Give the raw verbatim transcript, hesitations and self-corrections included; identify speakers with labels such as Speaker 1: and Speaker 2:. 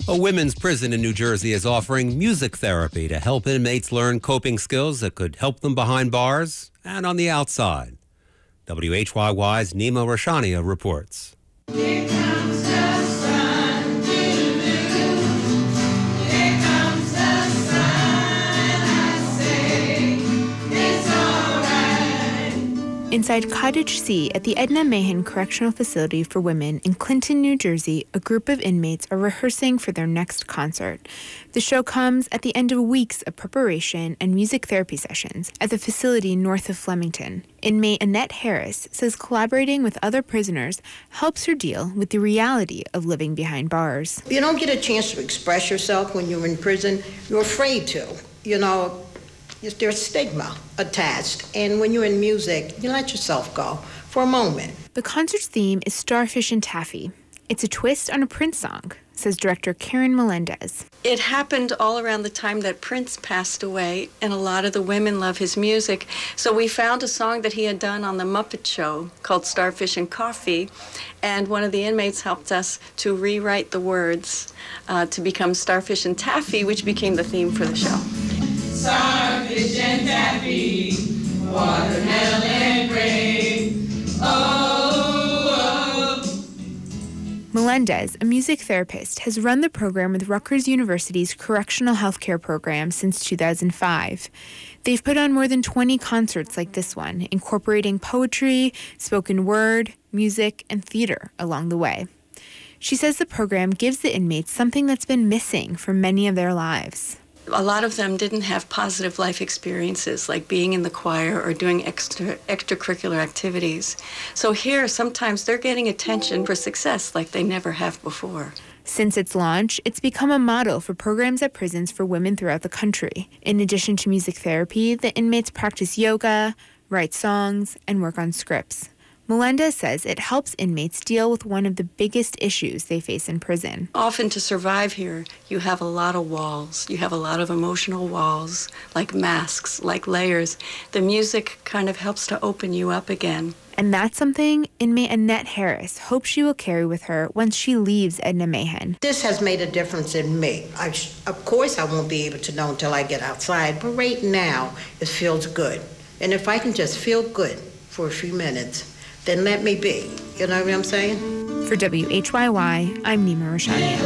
Speaker 1: A women's prison in New Jersey is offering music therapy to help inmates learn coping skills that could help them behind bars and on the outside. W H Y Y's Nima Rashania reports.
Speaker 2: Here comes the sun, doo-doo. Here comes the sun, I say, it's all right.
Speaker 3: Inside Cottage C at the Edna Mahan Correctional Facility for Women in Clinton, New Jersey, a group of inmates are rehearsing for their next concert. The show comes at the end of weeks of preparation and music therapy sessions at the facility north of Flemington. Inmate Annette Harris says collaborating with other prisoners helps her deal with the reality of living behind bars.
Speaker 4: You don't get a chance to express yourself when you're in prison. You're afraid to. You know, there's stigma attached. And when you're in music, you let yourself go for a moment.
Speaker 3: The concert's theme is Starfish and Taffy. It's a twist on a Prince song, says director Karen Melendez.
Speaker 5: It happened all around the time that Prince passed away, and a lot of the women love his music. So we found a song that he had done on The Muppet Show called Starfish and Coffee, and one of the inmates helped us to rewrite the words uh, to become Starfish and Taffy, which became the theme for the show.
Speaker 2: Starfish and taffy, watermelon grape, oh, oh.
Speaker 3: Melendez, a music therapist, has run the program with Rutgers University's Correctional Healthcare Program since two thousand five. They've put on more than twenty concerts like this one, incorporating poetry, spoken word, music, and theater along the way. She says the program gives the inmates something that's been missing from many of their lives.
Speaker 5: A lot of them didn't have positive life experiences like being in the choir or doing extra extracurricular activities. So here, sometimes they're getting attention for success like they never have before.
Speaker 3: Since its launch, it's become a model for programs at prisons for women throughout the country. In addition to music therapy, the inmates practice yoga, write songs, and work on scripts. Melendez says it helps inmates deal with one of the biggest issues they face in prison.
Speaker 5: Often to survive here, you have a lot of walls. You have a lot of emotional walls, like masks, like layers. The music kind of helps to open you up again.
Speaker 3: And that's something inmate Annette Harris hopes she will carry with her once she leaves Edna Mahan.
Speaker 4: This has made a difference in me. I sh- of course, I won't be able to know until I get outside, but right now, it feels good. And if I can just feel good for a few minutes, then let me be. You know what I'm saying?
Speaker 3: For W H Y Y, I'm Nima Rashania.